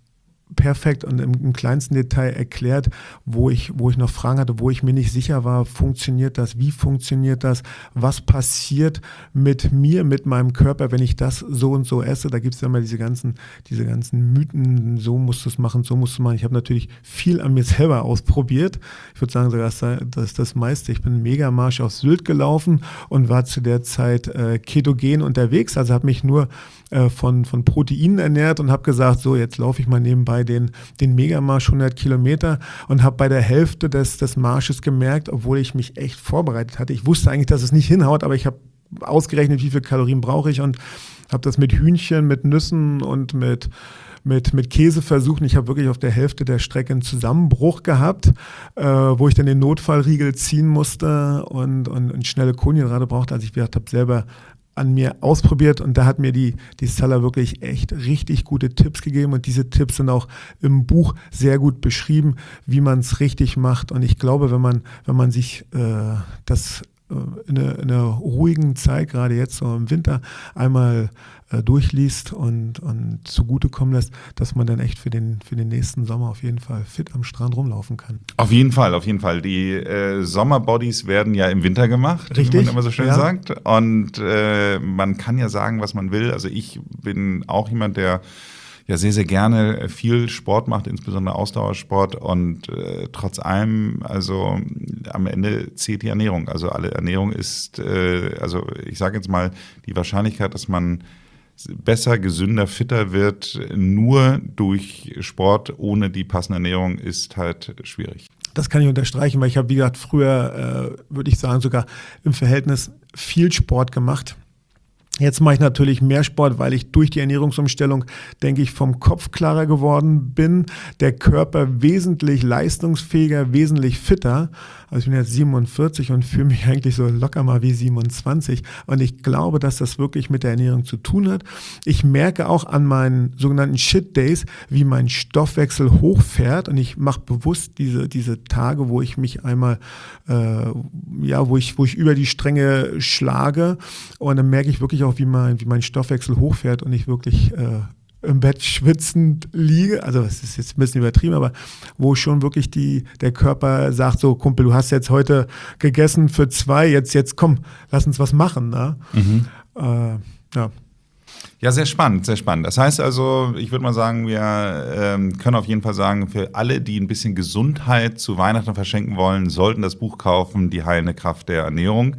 [SPEAKER 1] perfekt und im, im kleinsten Detail erklärt, wo ich, wo ich noch Fragen hatte, wo ich mir nicht sicher war, funktioniert das, wie funktioniert das, was passiert mit mir, mit meinem Körper, wenn ich das so und so esse. Da gibt es ja immer diese ganzen, diese ganzen Mythen, so musst du es machen, so musst du machen. Ich habe natürlich viel an mir selber ausprobiert. Ich würde sagen, sogar das ist das meiste. Ich bin einen Megamarsch auf Sylt gelaufen und war zu der Zeit äh, ketogen unterwegs, also habe mich nur äh, von, von Proteinen ernährt und habe gesagt, so jetzt laufe ich mal nebenbei den, den Megamarsch hundert Kilometer und habe bei der Hälfte des, des Marsches gemerkt, obwohl ich mich echt vorbereitet hatte, ich wusste eigentlich, dass es nicht hinhaut, aber ich habe ausgerechnet, wie viel Kalorien brauche ich und habe das mit Hühnchen, mit Nüssen und mit Mit, mit Käse versuchen. Ich habe wirklich auf der Hälfte der Strecke einen Zusammenbruch gehabt, äh, wo ich dann den Notfallriegel ziehen musste und, und, und schnelle Kohlenhydrate brauchte. Also ich habe selber an mir ausprobiert und da hat mir die, die Salla wirklich echt richtig gute Tipps gegeben und diese Tipps sind auch im Buch sehr gut beschrieben, wie man es richtig macht und ich glaube, wenn man, wenn man sich äh, das in einer, in einer ruhigen Zeit, gerade jetzt so im Winter, einmal äh, durchliest und, und zugutekommen lässt, dass man dann echt für den, für den nächsten Sommer auf jeden Fall fit am Strand rumlaufen kann.
[SPEAKER 3] Auf jeden Fall, auf jeden Fall. Die äh, Sommerbodies werden ja im Winter gemacht,
[SPEAKER 1] richtig,
[SPEAKER 3] wie man immer so schön
[SPEAKER 1] ja.
[SPEAKER 3] sagt. Und äh, man kann ja sagen, was man will. Also ich bin auch jemand, der ja sehr, sehr gerne viel Sport macht, insbesondere Ausdauersport und äh, trotz allem, also am Ende zählt die Ernährung. Also alle Ernährung ist, äh, also ich sage jetzt mal, die Wahrscheinlichkeit, dass man besser, gesünder, fitter wird, nur durch Sport ohne die passende Ernährung ist halt schwierig.
[SPEAKER 1] Das kann ich unterstreichen, weil ich habe, wie gesagt, früher, äh, würde ich sagen, sogar im Verhältnis viel Sport gemacht. Jetzt mache ich natürlich mehr Sport, weil ich durch die Ernährungsumstellung, denke ich, vom Kopf klarer geworden bin, der Körper wesentlich leistungsfähiger, wesentlich fitter. Also ich bin jetzt siebenundvierzig und fühle mich eigentlich so locker mal wie siebenundzwanzig und ich glaube, dass das wirklich mit der Ernährung zu tun hat. Ich merke auch an meinen sogenannten Shit Days, wie mein Stoffwechsel hochfährt und ich mache bewusst diese, diese Tage, wo ich mich einmal, äh, ja, wo ich, wo ich über die Stränge schlage und dann merke ich wirklich auch, wie mein, wie mein Stoffwechsel hochfährt und ich wirklich äh, im Bett schwitzend liege, also es ist jetzt ein bisschen übertrieben, aber wo schon wirklich die, der Körper sagt so, Kumpel, du hast jetzt heute gegessen für zwei, jetzt, jetzt komm, lass uns was machen. Ne? Mhm. Äh, ja.
[SPEAKER 3] Ja, sehr spannend, sehr spannend. Das heißt also, ich würde mal sagen, wir ähm, können auf jeden Fall sagen, für alle, die ein bisschen Gesundheit zu Weihnachten verschenken wollen, sollten das Buch kaufen, Die heilende Kraft der Ernährung.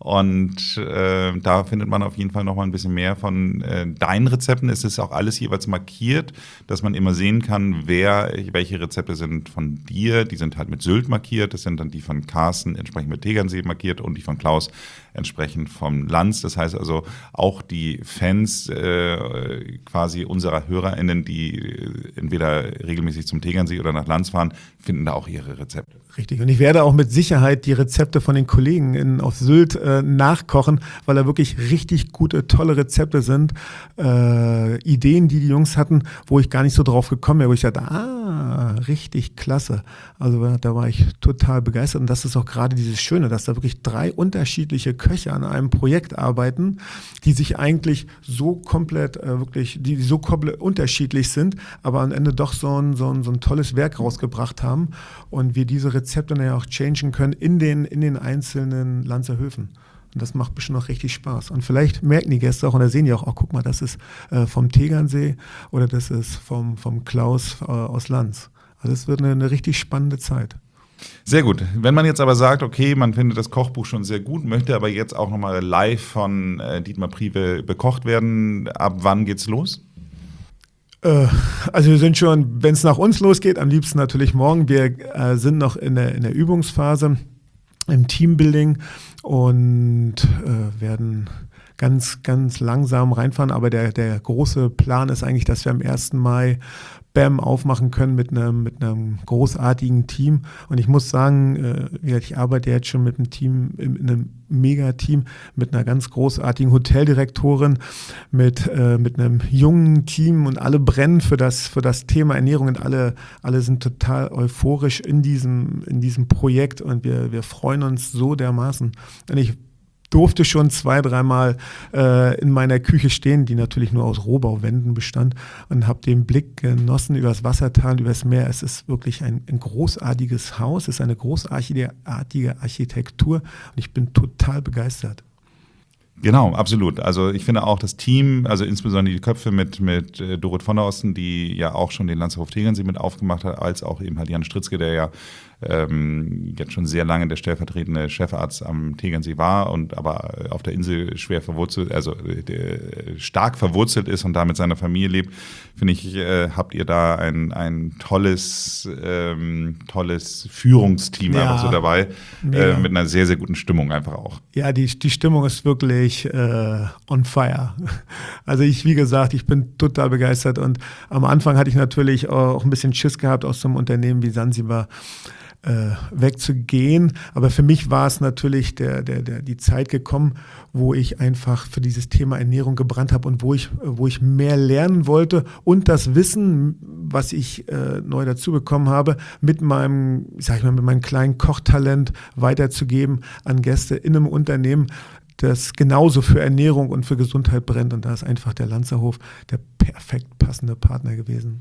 [SPEAKER 3] Und äh, da findet man auf jeden Fall noch mal ein bisschen mehr von äh, deinen Rezepten. Es ist auch alles jeweils markiert, dass man immer sehen kann, wer, welche Rezepte sind von dir. Die sind halt mit Sylt markiert. Das sind dann die von Carsten entsprechend mit Tegernsee markiert und die von Klaus entsprechend vom Lanz. Das heißt also, auch die Fans äh, quasi unserer HörerInnen, die entweder regelmäßig zum Tegernsee oder nach Lanz fahren, finden da auch ihre Rezepte.
[SPEAKER 1] Richtig. Und ich werde auch mit Sicherheit die Rezepte von den Kollegen in, auf Sylt äh, nachkochen, weil da wirklich richtig gute, tolle Rezepte sind. Äh, Ideen, die die Jungs hatten, wo ich gar nicht so drauf gekommen wäre, wo ich dachte, ah, richtig klasse. Also da war ich total begeistert. Und das ist auch gerade dieses Schöne, dass da wirklich drei unterschiedliche Köche an einem Projekt arbeiten, die sich eigentlich so komplett, äh, wirklich, die so komplett unterschiedlich sind, aber am Ende doch so ein, so ein, so ein tolles Werk rausgebracht haben. Und wir diese Rezepte dann ja auch changen können in den, in den einzelnen Lanzer Höfen. Und das macht bestimmt auch richtig Spaß. Und vielleicht merken die Gäste auch, und da sehen die auch, oh, guck mal, das ist äh, vom Tegernsee oder das ist vom, vom Klaus äh, aus Lanz. Also es wird eine, eine richtig spannende Zeit.
[SPEAKER 3] Sehr gut. Wenn man jetzt aber sagt, okay, man findet das Kochbuch schon sehr gut, möchte aber jetzt auch nochmal live von äh, Dietmar Priebe bekocht werden, ab wann geht's los?
[SPEAKER 1] Also wir sind schon, wenn es nach uns losgeht, am liebsten natürlich morgen. Wir äh, sind noch in der, in der Übungsphase, im Teambuilding und äh, werden ganz, ganz langsam reinfahren. Aber der, der große Plan ist eigentlich, dass wir am ersten Mai Bam aufmachen können mit einem, mit einem großartigen Team. Und ich muss sagen, äh, ich arbeite jetzt schon mit einem Team, in einem Megateam, mit einer ganz großartigen Hoteldirektorin, mit, äh, mit einem jungen Team und alle brennen für das, für das Thema Ernährung und alle, alle sind total euphorisch in diesem, in diesem Projekt und wir, wir freuen uns so dermaßen. Und ich durfte schon zwei, dreimal äh, in meiner Küche stehen, die natürlich nur aus Rohbauwänden bestand, und habe den Blick genossen über das Wassertal, über das Meer. Es ist wirklich ein, ein großartiges Haus, es ist eine großartige Architektur und ich bin total begeistert.
[SPEAKER 3] Genau, absolut. Also ich finde auch das Team, also insbesondere die Köpfe mit, mit äh, Dorot von der Osten, die ja auch schon den Lanzerhof Tegernsee mit aufgemacht hat, als auch eben halt Jan Stritzke, der ja ähm, jetzt schon sehr lange der stellvertretende Chefarzt am Tegernsee war und aber auf der Insel schwer verwurzelt, also äh, stark verwurzelt ist und da mit seiner Familie lebt, finde ich, äh, habt ihr da ein, ein tolles, ähm, tolles Führungsteam
[SPEAKER 1] ja,
[SPEAKER 3] einfach so dabei, äh, mit einer sehr, sehr guten Stimmung einfach auch.
[SPEAKER 1] Ja, die, die Stimmung ist wirklich äh, on fire. Also ich, wie gesagt, ich bin total begeistert und am Anfang hatte ich natürlich auch ein bisschen Schiss gehabt, aus so einem Unternehmen wie Sansibar äh, wegzugehen. Aber für mich war es natürlich der, der, der, die Zeit gekommen, wo ich einfach für dieses Thema Ernährung gebrannt habe und wo ich, wo ich mehr lernen wollte und das Wissen, was ich äh, neu dazu bekommen habe, mit meinem, sag ich mal, mit meinem kleinen Kochtalent weiterzugeben an Gäste in einem Unternehmen, das genauso für Ernährung und für Gesundheit brennt. Und da ist einfach der Lanzerhof der perfekt passende Partner gewesen.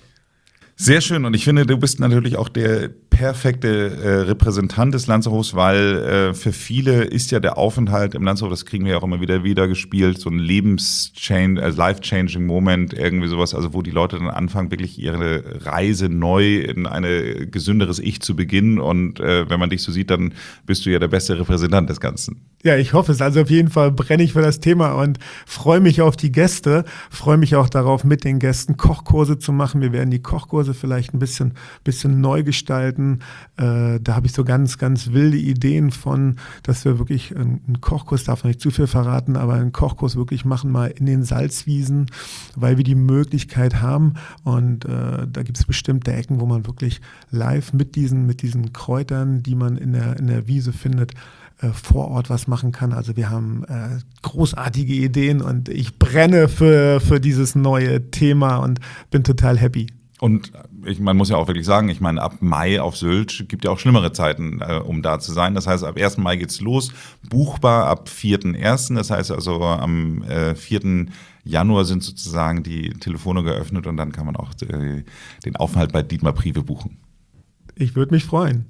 [SPEAKER 3] Sehr schön, und ich finde, du bist natürlich auch der perfekte äh, Repräsentant des Lanzerhofs, weil äh, für viele ist ja der Aufenthalt im Lanzerhof, das kriegen wir ja auch immer wieder wieder gespielt, so ein Lebenschange, also life-changing Moment, irgendwie sowas, also wo die Leute dann anfangen, wirklich ihre Reise neu in ein gesünderes Ich zu beginnen, und äh, wenn man dich so sieht, dann bist du ja der beste Repräsentant des Ganzen.
[SPEAKER 1] Ja, ich hoffe es. Also auf jeden Fall brenne ich für das Thema und freue mich auf die Gäste, freue mich auch darauf, mit den Gästen Kochkurse zu machen. Wir werden die Kochkurse vielleicht ein bisschen, bisschen neu gestalten. Äh, da habe ich so ganz, ganz wilde Ideen von, dass wir wirklich einen Kochkurs, darf noch nicht zu viel verraten, aber einen Kochkurs wirklich machen, mal in den Salzwiesen, weil wir die Möglichkeit haben. Und äh, da gibt es bestimmte Ecken, wo man wirklich live mit diesen, mit diesen Kräutern, die man in der, in der Wiese findet, vor Ort was machen kann. Also wir haben äh, großartige Ideen und ich brenne für, für dieses neue Thema und bin total happy.
[SPEAKER 3] Und ich, man muss ja auch wirklich sagen, ich meine, ab Mai auf Sylt gibt ja auch schlimmere Zeiten, äh, um da zu sein. Das heißt, ab ersten Mai geht's los, buchbar ab vierten ersten Das heißt also, am äh, vierten Januar sind sozusagen die Telefone geöffnet und dann kann man auch äh, den Aufenthalt bei Dietmar Priebe buchen.
[SPEAKER 1] Ich würde mich freuen.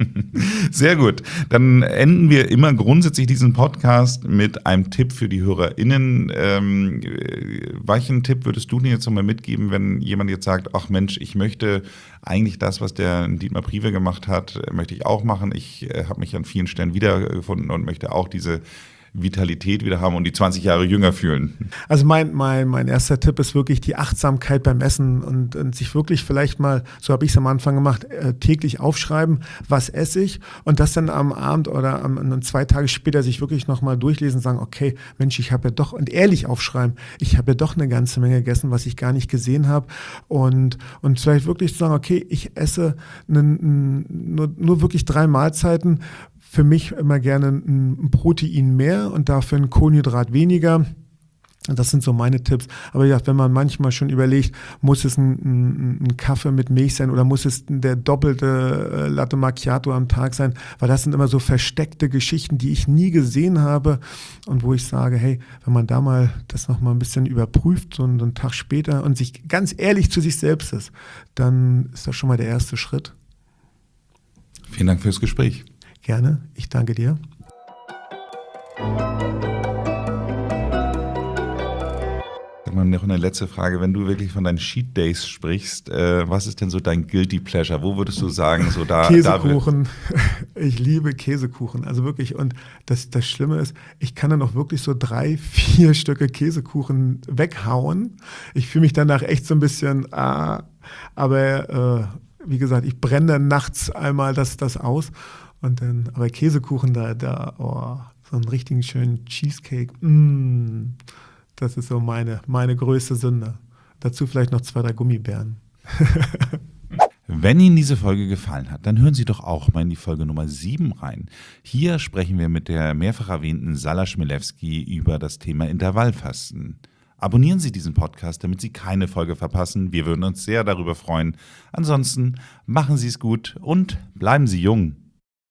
[SPEAKER 3] Sehr gut. Dann enden wir immer grundsätzlich diesen Podcast mit einem Tipp für die HörerInnen. Ähm, welchen Tipp würdest du dir jetzt nochmal mitgeben, wenn jemand jetzt sagt, ach Mensch, ich möchte eigentlich das, was der Dietmar Priebe gemacht hat, möchte ich auch machen. Ich äh, habe mich an vielen Stellen wiedergefunden und möchte auch diese Vitalität wieder haben und die zwanzig Jahre jünger fühlen.
[SPEAKER 1] Also mein, mein, mein erster Tipp ist wirklich die Achtsamkeit beim Essen und, und sich wirklich vielleicht mal, so habe ich es am Anfang gemacht, äh, täglich aufschreiben, was esse ich, und das dann am Abend oder am, am zwei Tage später sich wirklich nochmal durchlesen und sagen, okay, Mensch, ich habe ja doch, und ehrlich aufschreiben, ich habe ja doch eine ganze Menge gegessen, was ich gar nicht gesehen habe, und, und vielleicht wirklich zu sagen, okay, ich esse einen, nur, nur wirklich drei Mahlzeiten, für mich immer gerne ein Protein mehr und dafür ein Kohlenhydrat weniger. Das sind so meine Tipps. Aber ja, wenn man manchmal schon überlegt, muss es ein, ein, ein Kaffee mit Milch sein oder muss es der doppelte Latte Macchiato am Tag sein, weil das sind immer so versteckte Geschichten, die ich nie gesehen habe und wo ich sage, hey, wenn man da mal das nochmal ein bisschen überprüft, so einen Tag später, und sich ganz ehrlich zu sich selbst ist, dann ist das schon mal der erste Schritt.
[SPEAKER 3] Vielen Dank fürs Gespräch.
[SPEAKER 1] Gerne, ich danke dir.
[SPEAKER 3] Sag mal, noch eine letzte Frage. Wenn du wirklich von deinen Cheat Days sprichst, äh, was ist denn so dein Guilty Pleasure? Wo würdest du sagen, so da...
[SPEAKER 1] Käsekuchen. Da ich liebe Käsekuchen. Also wirklich, und das, das Schlimme ist, ich kann dann auch wirklich so drei, vier Stücke Käsekuchen weghauen. Ich fühle mich danach echt so ein bisschen, ah, aber äh, wie gesagt, ich brenne dann nachts einmal das, das aus. Und dann, aber Käsekuchen, da, da, oh, so einen richtigen schönen Cheesecake, mm, das ist so meine, meine größte Sünde. Dazu vielleicht noch zwei, drei Gummibären.
[SPEAKER 3] Wenn Ihnen diese Folge gefallen hat, dann hören Sie doch auch mal in die Folge Nummer sieben rein. Hier sprechen wir mit der mehrfach erwähnten Salla Schmilewski über das Thema Intervallfasten. Abonnieren Sie diesen Podcast, damit Sie keine Folge verpassen. Wir würden uns sehr darüber freuen. Ansonsten machen Sie es gut und bleiben Sie jung.